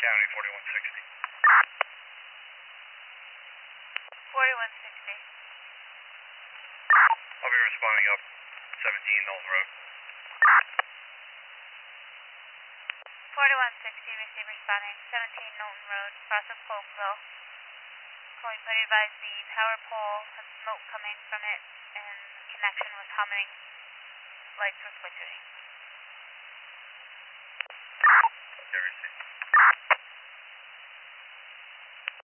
County, 4160. 4160. I'll be responding up 17 Knowles Road. 4160, receive responding 17 Knowlton Road, south of Polkville. Calling to advise the power pole has smoke coming from it and connection was humming. Lights were flickering. Okay, receive.